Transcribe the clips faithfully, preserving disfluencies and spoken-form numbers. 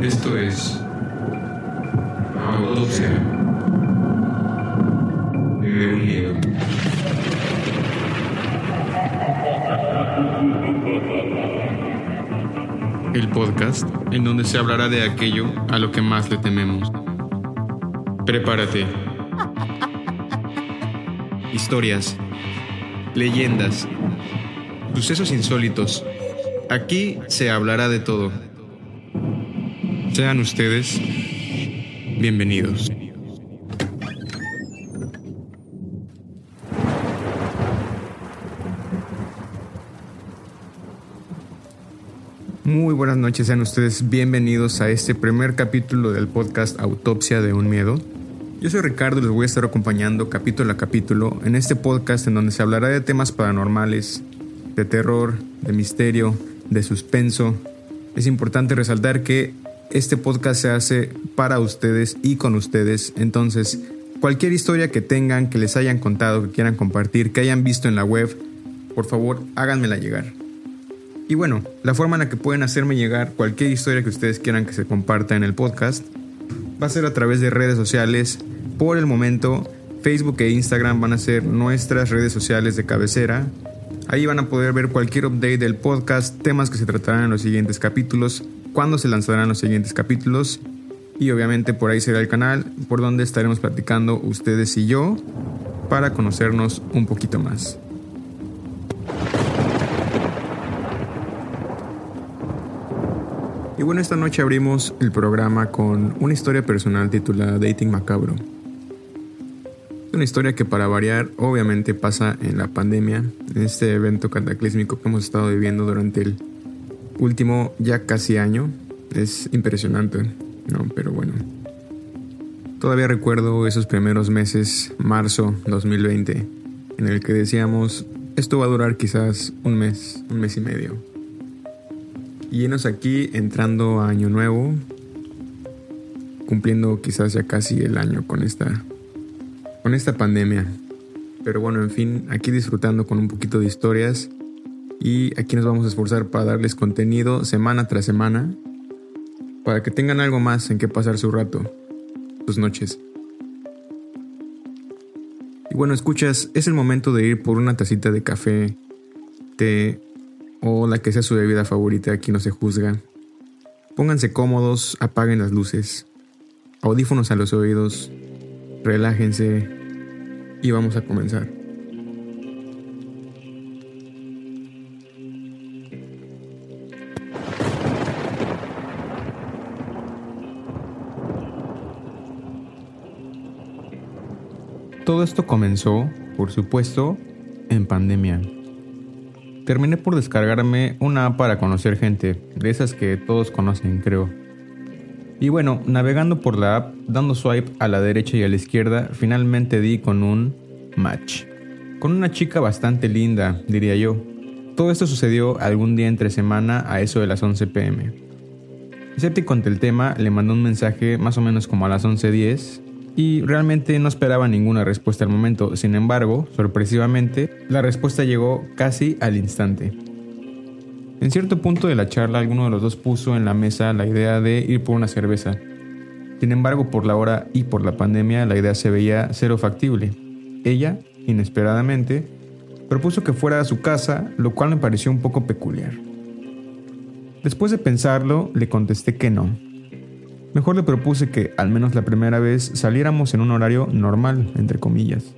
Esto es Autopsia de un miedo. El podcast en donde se hablará de aquello a lo que más le tememos. Prepárate. Historias, leyendas, sucesos insólitos. Aquí se hablará de todo. Sean ustedes bienvenidos. Muy buenas noches, sean ustedes bienvenidos a este primer capítulo del podcast Autopsia de un miedo. Yo soy Ricardo y les voy a estar acompañando capítulo a capítulo en este podcast en donde se hablará de temas paranormales, de terror, de misterio, de suspenso. Es importante resaltar que este podcast se hace para ustedes y con ustedes. Entonces, cualquier historia que tengan, que les hayan contado, que quieran compartir, que hayan visto en la web, por favor, háganmela llegar. Y bueno, la forma en la que pueden hacerme llegar cualquier historia que ustedes quieran que se comparta en el podcast va a ser a través de redes sociales. Por el momento, Facebook e Instagram van a ser nuestras redes sociales de cabecera. Ahí van a poder ver cualquier update del podcast, temas que se tratarán en los siguientes capítulos, cuándo se lanzarán los siguientes capítulos. Y obviamente por ahí será el canal por donde estaremos platicando ustedes y yo para conocernos un poquito más. Y bueno, esta noche abrimos el programa con una historia personal titulada Dating Macabro. Es una historia que, para variar, obviamente pasa en la pandemia, en este evento cataclísmico que hemos estado viviendo durante el último ya casi año. Es impresionante, ¿no? Pero bueno. Todavía recuerdo esos primeros meses, marzo dos mil veinte, en el que decíamos, esto va a durar quizás un mes, un mes y medio. Y llenos aquí, entrando a año nuevo, cumpliendo quizás ya casi el año con esta, con esta pandemia. Pero bueno, en fin, aquí disfrutando con un poquito de historias. Y aquí nos vamos a esforzar para darles contenido semana tras semana, para que tengan algo más en que pasar su rato, sus noches. Y bueno, escuchas, es el momento de ir por una tacita de café, té o la que sea su bebida favorita. Aquí no se juzga. Pónganse cómodos, apaguen las luces, audífonos a los oídos, relájense y vamos a comenzar. Todo esto comenzó, por supuesto, en pandemia. Terminé por descargarme una app para conocer gente, de esas que todos conocen, creo. Y bueno, navegando por la app, dando swipe a la derecha y a la izquierda, finalmente di con un match. Con una chica bastante linda, diría yo. Todo esto sucedió algún día entre semana a eso de las once pm. Escéptico ante el tema, le mandé un mensaje más o menos como a las once diez y realmente no esperaba ninguna respuesta al momento. Sin embargo, sorpresivamente, la respuesta llegó casi al instante. En cierto punto de la charla, alguno de los dos puso en la mesa la idea de ir por una cerveza. Sin embargo, por la hora y por la pandemia, la idea se veía cero factible. Ella, inesperadamente, propuso que fuera a su casa, lo cual me pareció un poco peculiar. Después de pensarlo, le contesté que no. Mejor le propuse que, al menos la primera vez, saliéramos en un horario normal, entre comillas.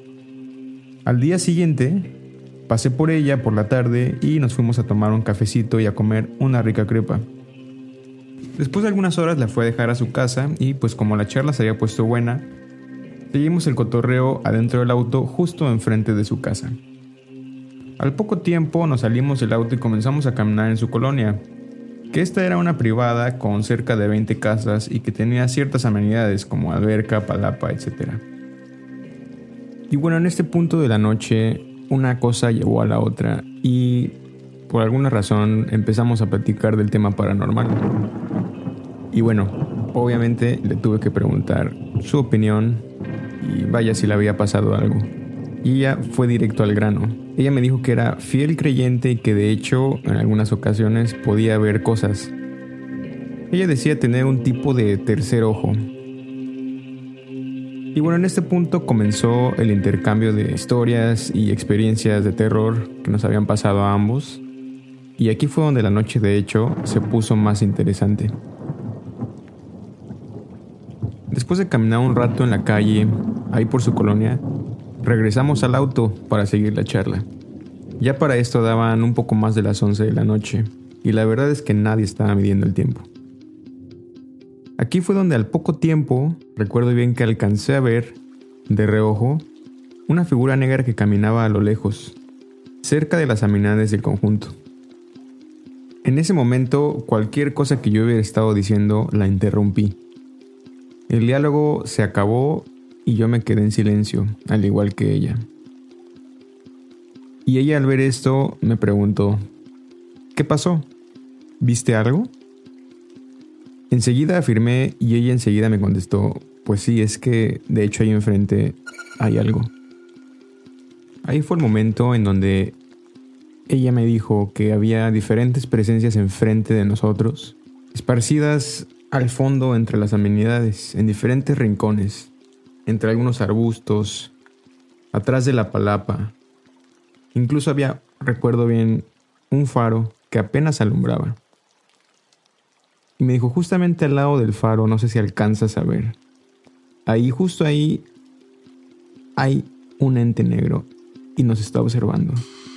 Al día siguiente, pasé por ella por la tarde y nos fuimos a tomar un cafecito y a comer una rica crepa. Después de algunas horas la fue a dejar a su casa y, pues como la charla se había puesto buena, seguimos el cotorreo adentro del auto justo enfrente de su casa. Al poco tiempo nos salimos del auto y comenzamos a caminar en su colonia, que esta era una privada con cerca de veinte casas y que tenía ciertas amenidades como alberca, palapa, etcétera. Y bueno, en este punto de la noche una cosa llevó a la otra y por alguna razón empezamos a platicar del tema paranormal. Y bueno, obviamente le tuve que preguntar su opinión y vaya si le había pasado algo. Y ella fue directo al grano. Ella me dijo que era fiel creyente y que de hecho en algunas ocasiones podía ver cosas. Ella decía tener un tipo de tercer ojo. Y bueno, en este punto comenzó el intercambio de historias y experiencias de terror que nos habían pasado a ambos. Y aquí fue donde la noche, de hecho, se puso más interesante. Después de caminar un rato en la calle, ahí por su colonia, regresamos al auto para seguir la charla. Ya para esto daban un poco más de las once de la noche, y la verdad es que nadie estaba midiendo el tiempo. Aquí fue donde al poco tiempo, recuerdo bien que alcancé a ver, de reojo, una figura negra que caminaba a lo lejos, cerca de las amenidades del conjunto. En ese momento, cualquier cosa que yo hubiera estado diciendo la interrumpí. El diálogo se acabó y yo me quedé en silencio, al igual que ella. Y ella al ver esto me preguntó, ¿qué pasó? ¿Viste algo? Enseguida afirmé y ella enseguida me contestó, pues sí, es que de hecho ahí enfrente hay algo. Ahí fue el momento en donde ella me dijo que había diferentes presencias enfrente de nosotros, esparcidas al fondo entre las amenidades, en diferentes rincones, entre algunos arbustos, atrás de la palapa. Incluso había, recuerdo bien, un faro que apenas alumbraba. Y me dijo, justamente al lado del faro, no sé si alcanzas a ver, ahí, justo ahí, hay un ente negro y nos está observando.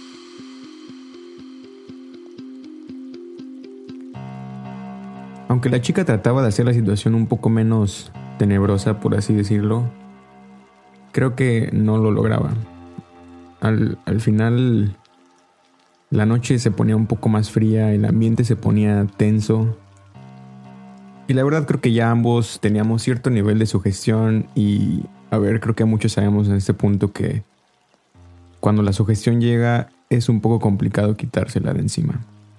Aunque la chica trataba de hacer la situación un poco menos tenebrosa, por así decirlo, creo que no lo lograba. Al, al final, la noche se ponía un poco más fría, el ambiente se ponía tenso. Y la verdad creo que ya ambos teníamos cierto nivel de sugestión y, a ver, creo que muchos sabemos en este punto que cuando la sugestión llega es un poco complicado quitársela de encima.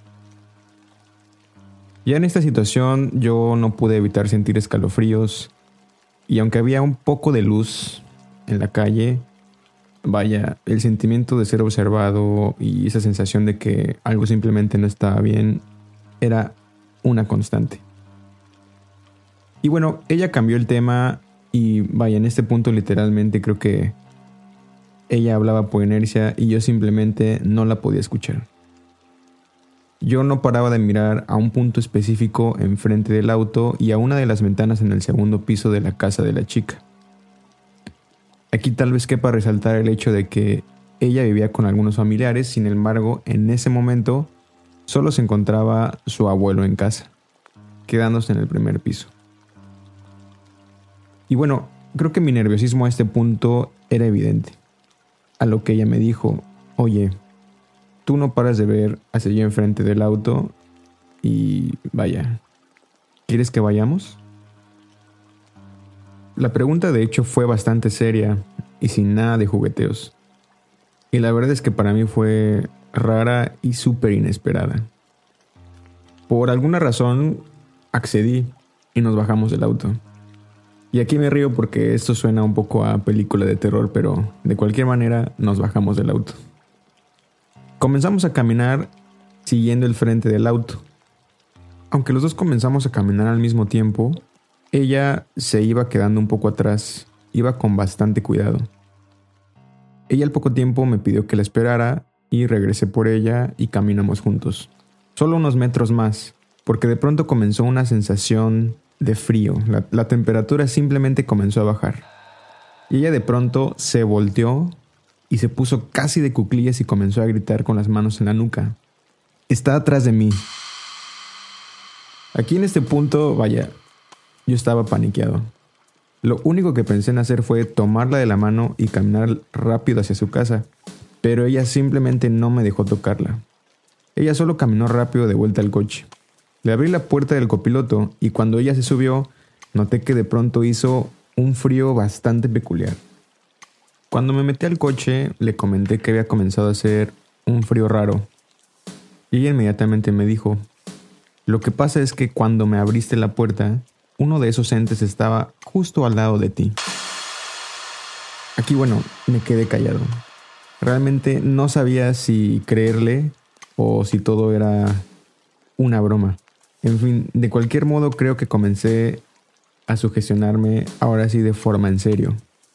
Ya en esta situación yo no pude evitar sentir escalofríos y aunque había un poco de luz en la calle, vaya, el sentimiento de ser observado y esa sensación de que algo simplemente no estaba bien era una constante. Y bueno, ella cambió el tema y vaya, en este punto literalmente creo que ella hablaba por inercia y yo simplemente no la podía escuchar. Yo no paraba de mirar a un punto específico enfrente del auto y a una de las ventanas en el segundo piso de la casa de la chica. Aquí tal vez quepa resaltar el hecho de que ella vivía con algunos familiares, sin embargo, en ese momento solo se encontraba su abuelo en casa, quedándose en el primer piso. Y bueno, creo que mi nerviosismo a este punto era evidente. A lo que ella me dijo, oye, tú no paras de ver hacia allá enfrente del auto y vaya, ¿quieres que vayamos? La pregunta de hecho fue bastante seria y sin nada de jugueteos. Y la verdad es que para mí fue rara y súper inesperada. Por alguna razón accedí y nos bajamos del auto. Y aquí me río porque esto suena un poco a película de terror, pero de cualquier manera nos bajamos del auto. Comenzamos a caminar siguiendo el frente del auto. Aunque los dos comenzamos a caminar al mismo tiempo, ella se iba quedando un poco atrás, iba con bastante cuidado. Ella al poco tiempo me pidió que la esperara y regresé por ella y caminamos juntos. Solo unos metros más, porque de pronto comenzó una sensación de frío. La, la temperatura simplemente comenzó a bajar. Y ella de pronto se volteó y se puso casi de cuclillas y comenzó a gritar con las manos en la nuca. Está atrás de mí. Aquí en este punto, vaya, yo estaba paniqueado. Lo único que pensé en hacer fue tomarla de la mano y caminar rápido hacia su casa, pero ella simplemente no me dejó tocarla. Ella solo caminó rápido de vuelta al coche. Le abrí la puerta del copiloto y cuando ella se subió, noté que de pronto hizo un frío bastante peculiar. Cuando me metí al coche, le comenté que había comenzado a hacer un frío raro. Y ella inmediatamente me dijo, lo que pasa es que cuando me abriste la puerta, uno de esos entes estaba justo al lado de ti. Aquí, bueno, me quedé callado. Realmente no sabía si creerle o si todo era una broma. En fin, de cualquier modo creo que comencé a sugestionarme ahora sí de forma en serio.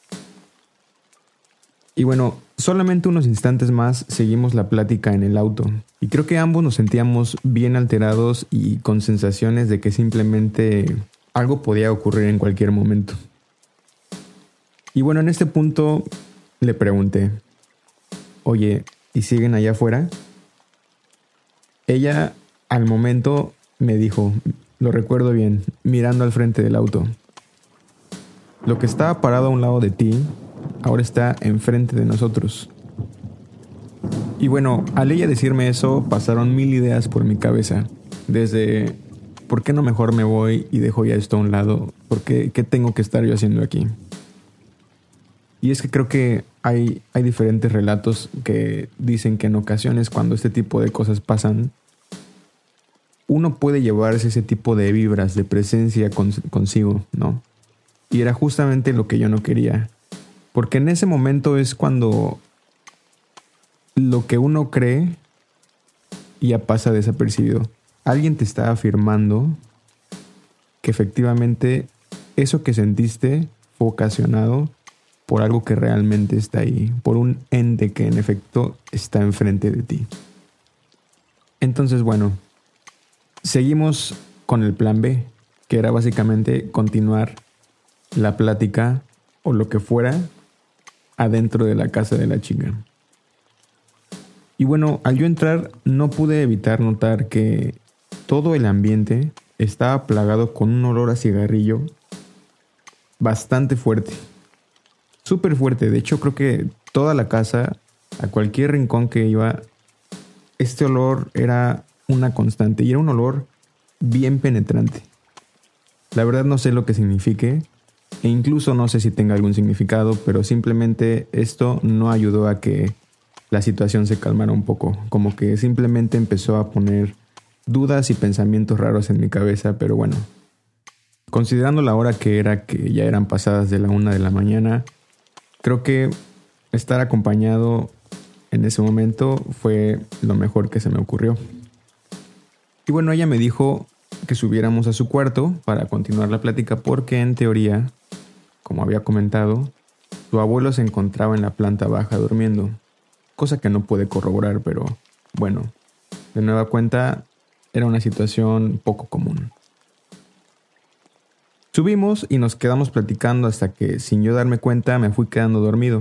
Y bueno, solamente unos instantes más seguimos la plática en el auto. Y creo que ambos nos sentíamos bien alterados y con sensaciones de que simplemente algo podía ocurrir en cualquier momento. Y bueno, en este punto le pregunté, oye, ¿y siguen allá afuera? Ella al momento me dijo, lo recuerdo bien, mirando al frente del auto. Lo que estaba parado a un lado de ti, ahora está enfrente de nosotros. Y bueno, al ella decirme eso, pasaron mil ideas por mi cabeza. Desde, ¿por qué no mejor me voy y dejo ya esto a un lado? ¿Por qué, qué tengo que estar yo haciendo aquí? Y es que creo que hay, hay diferentes relatos que dicen que en ocasiones cuando este tipo de cosas pasan, uno puede llevarse ese tipo de vibras, de presencia cons- consigo, ¿no? Y era justamente lo que yo no quería. Porque en ese momento es cuando lo que uno cree ya pasa desapercibido. Alguien te está afirmando que efectivamente eso que sentiste fue ocasionado por algo que realmente está ahí, por un ente que en efecto está enfrente de ti. Entonces, bueno, seguimos con el plan B, que era básicamente continuar la plática o lo que fuera adentro de la casa de la chica. Y bueno, al yo entrar no pude evitar notar que todo el ambiente estaba plagado con un olor a cigarrillo bastante fuerte. Súper fuerte. De hecho, creo que toda la casa, a cualquier rincón que iba, este olor era una constante y era un olor bien penetrante. La verdad no sé lo que signifique e incluso no sé si tenga algún significado, pero simplemente esto no ayudó a que la situación se calmara un poco. Como que simplemente empezó a poner dudas y pensamientos raros en mi cabeza, pero bueno. Considerando la hora que era, que ya eran pasadas de la una de la mañana, creo que estar acompañado en ese momento fue lo mejor que se me ocurrió. Y bueno, ella me dijo que subiéramos a su cuarto para continuar la plática porque en teoría, como había comentado, su abuelo se encontraba en la planta baja durmiendo, cosa que no pude corroborar, pero bueno, de nueva cuenta era una situación poco común. Subimos y nos quedamos platicando hasta que, sin yo darme cuenta, me fui quedando dormido.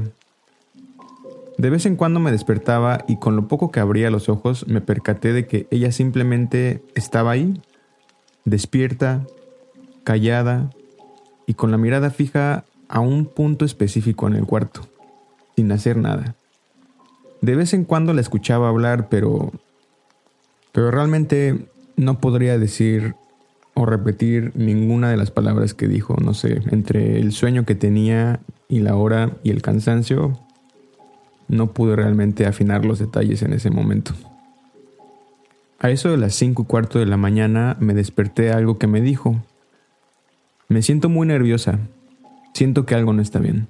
De vez en cuando me despertaba y con lo poco que abría los ojos me percaté de que ella simplemente estaba ahí, despierta, callada y con la mirada fija a un punto específico en el cuarto, sin hacer nada. De vez en cuando la escuchaba hablar, pero, pero realmente no podría decir o repetir ninguna de las palabras que dijo. No sé, entre el sueño que tenía y la hora y el cansancio, no pude realmente afinar los detalles en ese momento. A eso de las cinco y cuarto de la mañana me desperté a algo que me dijo. Me siento muy nerviosa. Siento que algo no está bien.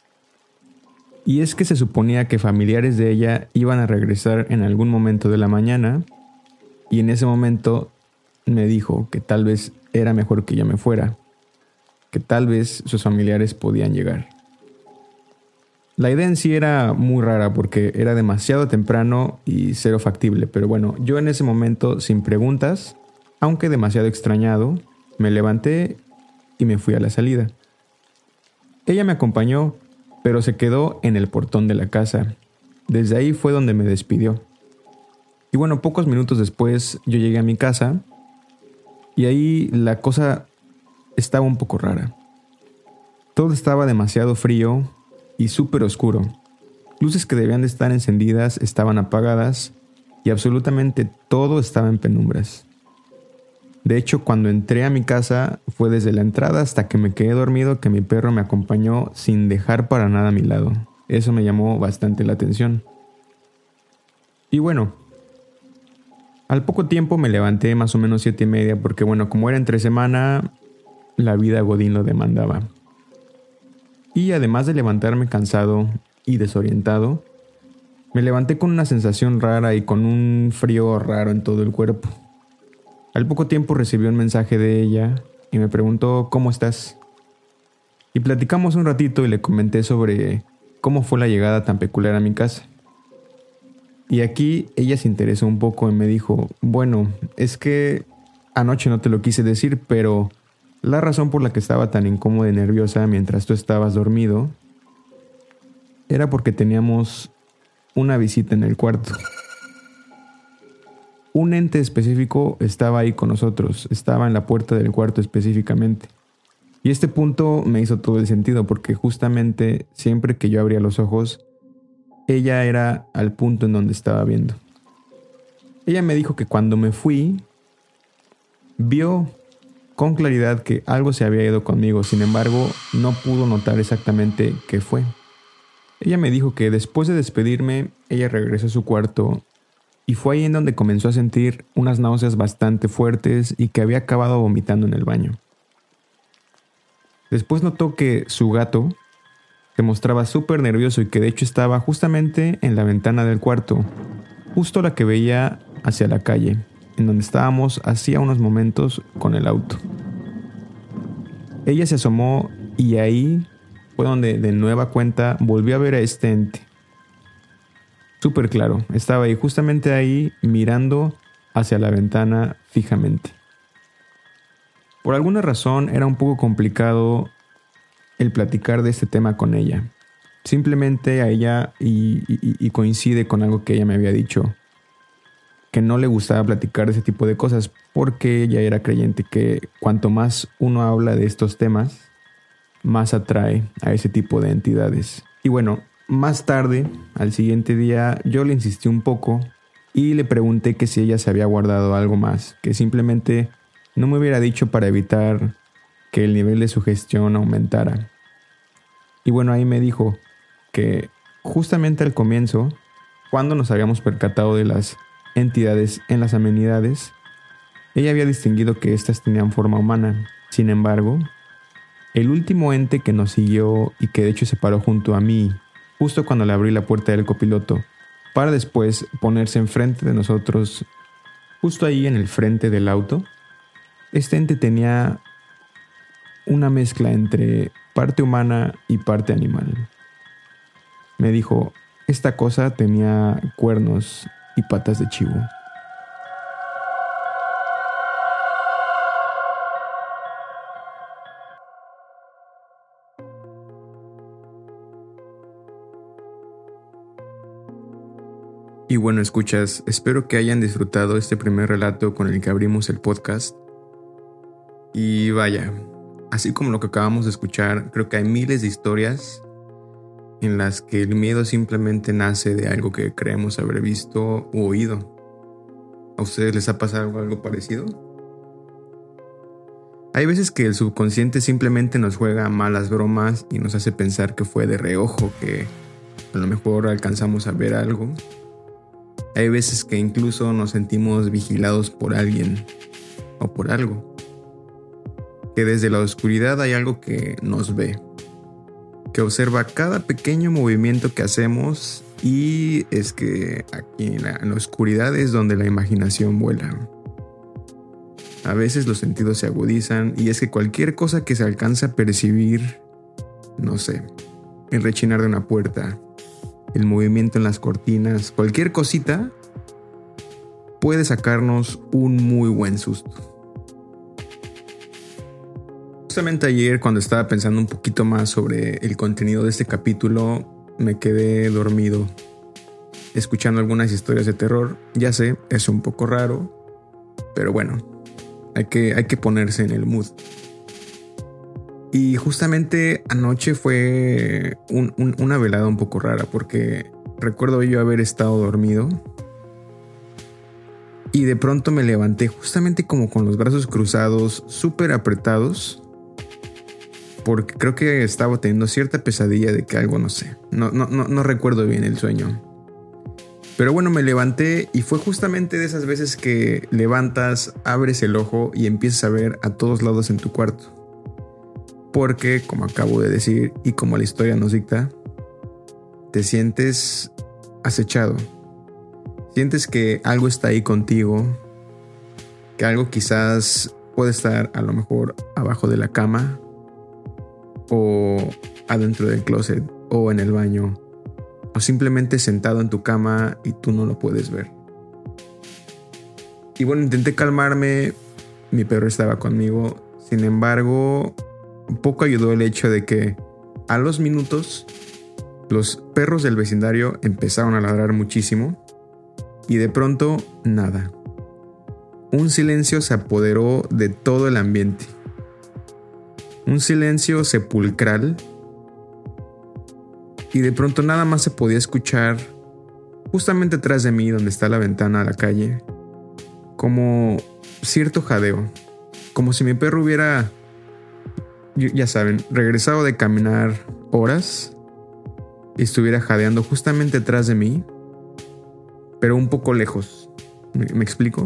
Y es que se suponía que familiares de ella iban a regresar en algún momento de la mañana y en ese momento me dijo que tal vez era mejor que yo me fuera, que tal vez sus familiares podían llegar. La idea en sí era muy rara porque era demasiado temprano y cero factible, pero bueno, yo en ese momento, sin preguntas, aunque demasiado extrañado, me levanté y me fui a la salida. Ella me acompañó, pero se quedó en el portón de la casa. Desde ahí fue donde me despidió. Y bueno, pocos minutos después yo llegué a mi casa y ahí la cosa estaba un poco rara. Todo estaba demasiado frío y súper oscuro. Luces que debían de estar encendidas estaban apagadas y absolutamente todo estaba en penumbras. De hecho, cuando entré a mi casa fue desde la entrada hasta que me quedé dormido que mi perro me acompañó sin dejar para nada a mi lado. Eso me llamó bastante la atención. Y bueno, al poco tiempo me levanté más o menos siete y media porque bueno, como era entre semana, la vida godín lo demandaba. Y además de levantarme cansado y desorientado, me levanté con una sensación rara y con un frío raro en todo el cuerpo. Al poco tiempo recibí un mensaje de ella y me preguntó ¿cómo estás? Y platicamos un ratito y le comenté sobre cómo fue la llegada tan peculiar a mi casa. Y aquí ella se interesó un poco y me dijo, bueno, es que anoche no te lo quise decir, pero la razón por la que estaba tan incómoda y nerviosa mientras tú estabas dormido era porque teníamos una visita en el cuarto. Un ente específico estaba ahí con nosotros, estaba en la puerta del cuarto específicamente. Y este punto me hizo todo el sentido porque justamente siempre que yo abría los ojos, ella era al punto en donde estaba viendo. Ella me dijo que cuando me fui, vio con claridad que algo se había ido conmigo, sin embargo, no pudo notar exactamente qué fue. Ella me dijo que después de despedirme, ella regresó a su cuarto y fue ahí en donde comenzó a sentir unas náuseas bastante fuertes y que había acabado vomitando en el baño. Después notó que su gato se mostraba súper nervioso y que de hecho estaba justamente en la ventana del cuarto, justo la que veía hacia la calle, en donde estábamos hacía unos momentos con el auto. Ella se asomó y ahí fue donde de nueva cuenta volvió a ver a este ente. Súper claro, estaba ahí, justamente ahí, mirando hacia la ventana fijamente. Por alguna razón era un poco complicado el platicar de este tema con ella. Simplemente a ella, y, y, y coincide con algo que ella me había dicho, que no le gustaba platicar de ese tipo de cosas porque ella era creyente que cuanto más uno habla de estos temas, más atrae a ese tipo de entidades. Y bueno, más tarde, al siguiente día, yo le insistí un poco y le pregunté que si ella se había guardado algo más, que simplemente no me hubiera dicho para evitar que el nivel de sugestión aumentara. Y bueno, ahí me dijo que justamente al comienzo, cuando nos habíamos percatado de las entidades en las amenidades, ella había distinguido que éstas tenían forma humana. Sin embargo, el último ente que nos siguió y que de hecho se paró junto a mí, justo cuando le abrí la puerta del copiloto, para después ponerse enfrente de nosotros, justo ahí en el frente del auto, este ente tenía una mezcla entre parte humana y parte animal. Me dijo, esta cosa tenía cuernos y patas de chivo. Y bueno, escuchas, espero que hayan disfrutado este primer relato con el que abrimos el podcast. Y vaya, así como lo que acabamos de escuchar, creo que hay miles de historias en las que el miedo simplemente nace de algo que creemos haber visto u oído. ¿A ustedes les ha pasado algo parecido? Hay veces que el subconsciente simplemente nos juega malas bromas y nos hace pensar que fue de reojo, que a lo mejor alcanzamos a ver algo. Hay veces que incluso nos sentimos vigilados por alguien o por algo. Que desde la oscuridad hay algo que nos ve, que observa cada pequeño movimiento que hacemos, y es que aquí en la, en la oscuridad es donde la imaginación vuela. A veces los sentidos se agudizan y es que cualquier cosa que se alcance a percibir, no sé, el rechinar de una puerta, el movimiento en las cortinas, cualquier cosita puede sacarnos un muy buen susto. Justamente ayer, cuando estaba pensando un poquito más sobre el contenido de este capítulo, me quedé dormido escuchando algunas historias de terror. Ya sé, es un poco raro, pero bueno, hay que, hay que ponerse en el mood. Y justamente anoche fue un, un, una velada un poco rara, porque recuerdo yo haber estado dormido y de pronto me levanté justamente como con los brazos cruzados, súper apretados, porque creo que estaba teniendo cierta pesadilla de que algo, no sé, no, no, no, no recuerdo bien el sueño. Pero bueno, me levanté y fue justamente de esas veces que levantas, abres el ojo y empiezas a ver a todos lados en tu cuarto. Porque, como acabo de decir y como la historia nos dicta, te sientes acechado. Sientes que algo está ahí contigo, que algo quizás puede estar a lo mejor abajo de la cama o adentro del closet o en el baño o simplemente sentado en tu cama y tú no lo puedes ver. Y bueno, intenté calmarme, mi perro estaba conmigo, sin embargo, poco ayudó el hecho de que a los minutos los perros del vecindario empezaron a ladrar muchísimo y de pronto nada. Un silencio se apoderó de todo el ambiente. Un silencio sepulcral. Y de pronto nada más se podía escuchar, justamente atrás de mí, donde está la ventana a la calle, como cierto jadeo. Como si mi perro hubiera, ya saben, regresado de caminar horas y estuviera jadeando justamente atrás de mí, pero un poco lejos. ¿Me, me explico?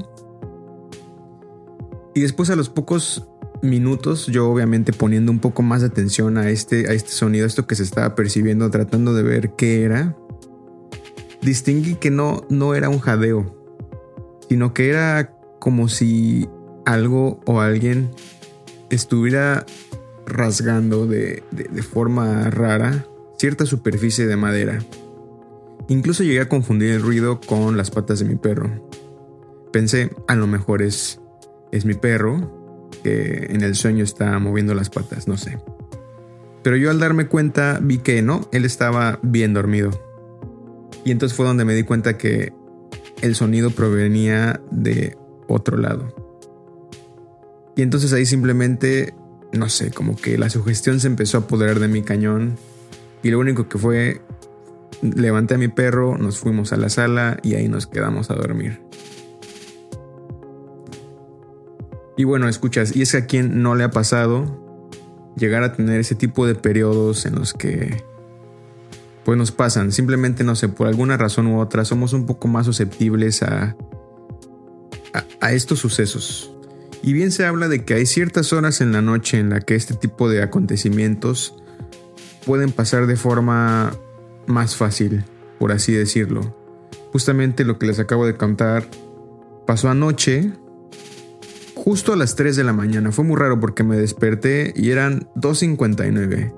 Y después, a los pocos minutos, yo obviamente poniendo un poco más de atención a este, a este sonido, a esto que se estaba percibiendo, tratando de ver qué era, distinguí que no, no era un jadeo, sino que era como si algo o alguien estuviera rasgando de, de, de forma rara cierta superficie de madera. Incluso llegué a confundir el ruido con las patas de mi perro. Pensé, a lo mejor es, es mi perro que en el sueño está moviendo las patas, no sé. Pero yo al darme cuenta vi que no, él estaba bien dormido. Y entonces fue donde me di cuenta que el sonido provenía de otro lado. Y entonces ahí simplemente, no sé, como que la sugestión se empezó a apoderar de mi cañón. Y lo único que fue, levanté a mi perro, nos fuimos a la sala y ahí nos quedamos a dormir. Y bueno, escuchas, y es que a quien no le ha pasado llegar a tener ese tipo de periodos en los que pues nos pasan, simplemente no sé, por alguna razón u otra somos un poco más susceptibles a, a, a estos sucesos. Y bien se habla de que hay ciertas horas en la noche en la que este tipo de acontecimientos pueden pasar de forma más fácil, por así decirlo. Justamente lo que les acabo de contar pasó anoche, justo a las tres de la mañana. Fue muy raro porque me desperté y eran dos cincuenta y nueve.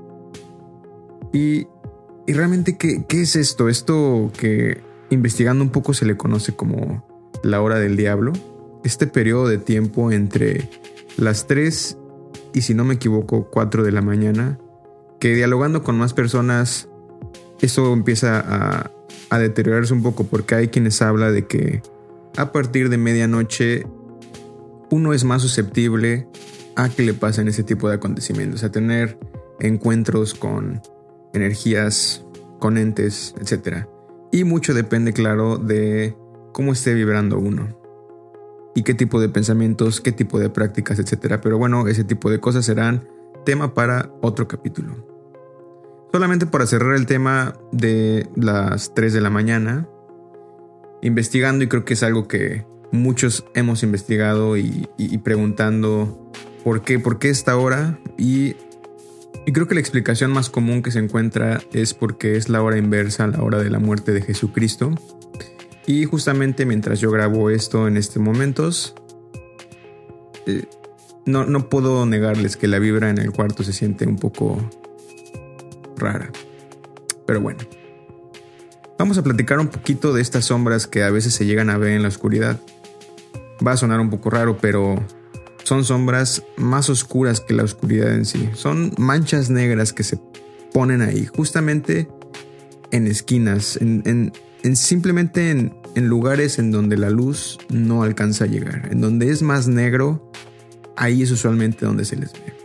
Y, y realmente, ¿qué, ¿qué es esto? Esto que investigando un poco se le conoce como la hora del diablo. Este periodo de tiempo entre las tres y, si no me equivoco, cuatro de la mañana, que dialogando con más personas, eso empieza a, a deteriorarse un poco, porque hay quienes hablan de que a partir de medianoche uno es más susceptible a que le pasen ese tipo de acontecimientos, a tener encuentros con energías, con entes, etcétera. Y mucho depende, claro, de cómo esté vibrando uno y qué tipo de pensamientos, qué tipo de prácticas, etcétera. Pero bueno, ese tipo de cosas serán tema para otro capítulo. Solamente para cerrar el tema de las tres de la mañana, investigando, y creo que es algo que muchos hemos investigado y, y, y preguntando por qué, por qué esta hora, y, y creo que la explicación más común que se encuentra es porque es la hora inversa, la hora de la muerte de Jesucristo. Y justamente mientras yo grabo esto en estos momentos, eh, no, no puedo negarles que la vibra en el cuarto se siente un poco rara. Pero bueno, vamos a platicar un poquito de estas sombras que a veces se llegan a ver en la oscuridad. Va a sonar un poco raro, pero son sombras más oscuras que la oscuridad en sí. Son manchas negras que se ponen ahí, justamente en esquinas, en, en, en simplemente en, en lugares en donde la luz no alcanza a llegar. En donde es más negro, ahí es usualmente donde se les ve.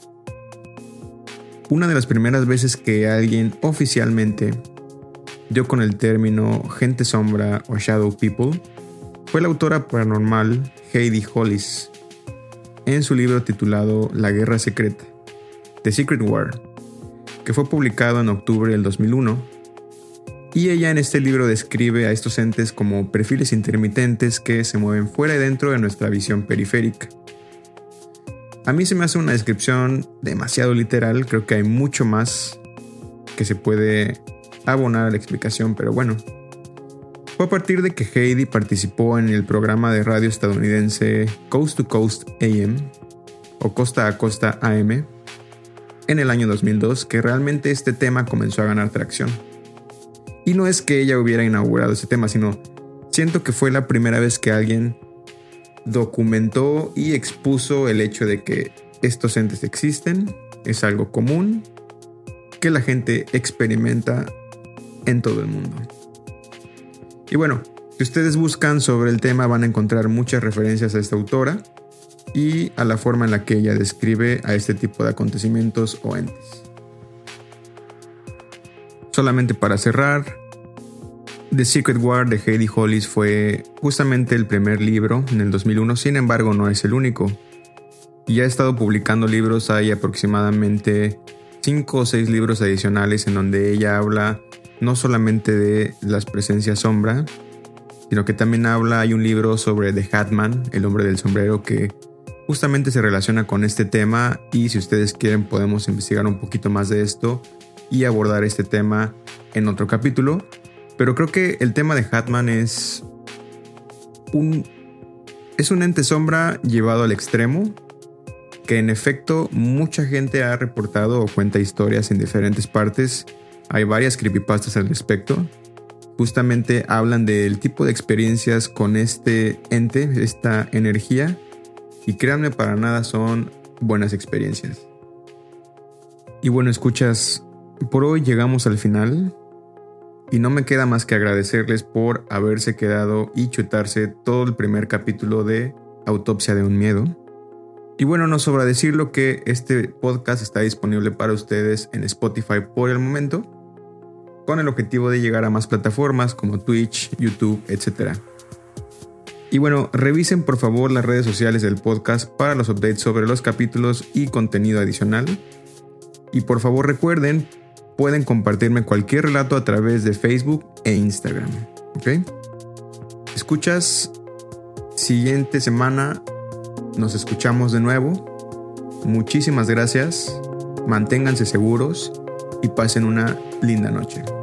Una de las primeras veces que alguien oficialmente dio con el término gente sombra o shadow people fue la autora paranormal Heidi Hollis en su libro titulado La Guerra Secreta, The Secret War, que fue publicado en octubre del dos mil uno. Y ella en este libro describe a estos entes como perfiles intermitentes que se mueven fuera y dentro de nuestra visión periférica. A mí se me hace una descripción demasiado literal, creo que hay mucho más que se puede abonar a la explicación, pero bueno. Fue a partir de que Heidi participó en el programa de radio estadounidense Coast to Coast A M o Costa a Costa A M en el año dos mil dos que realmente este tema comenzó a ganar tracción. Y no es que ella hubiera inaugurado ese tema, sino siento que fue la primera vez que alguien documentó y expuso el hecho de que estos entes existen, es algo común, que la gente experimenta en todo el mundo. Y bueno, si ustedes buscan sobre el tema van a encontrar muchas referencias a esta autora y a la forma en la que ella describe a este tipo de acontecimientos o entes. Solamente para cerrar, The Secret War de Heidi Hollis fue justamente el primer libro en el dos mil uno, sin embargo no es el único. Y ha estado publicando libros, hay aproximadamente cinco o seis libros adicionales en donde ella habla no solamente de las presencias sombra, sino que también habla, hay un libro sobre The Hat Man, el hombre del sombrero, que justamente se relaciona con este tema, y si ustedes quieren podemos investigar un poquito más de esto y abordar este tema en otro capítulo. Pero creo que el tema de Hat Man es un, es un ente sombra llevado al extremo, que en efecto mucha gente ha reportado o cuenta historias en diferentes partes. Hay varias creepypastas al respecto. Justamente hablan del tipo de experiencias con este ente, esta energía, y créanme, para nada son buenas experiencias. Y bueno, escuchas, por hoy llegamos al final y no me queda más que agradecerles por haberse quedado y chutarse todo el primer capítulo de Autopsia de un Miedo. Y bueno, no sobra decirlo que este podcast está disponible para ustedes en Spotify por el momento, con el objetivo de llegar a más plataformas como Twitch, YouTube, etcétera. Y bueno, revisen por favor las redes sociales del podcast para los updates sobre los capítulos y contenido adicional. Y por favor recuerden, pueden compartirme cualquier relato a través de Facebook e Instagram. ¿Ok? Escuchas, siguiente semana nos escuchamos de nuevo. Muchísimas gracias, manténganse seguros y pasen una linda noche.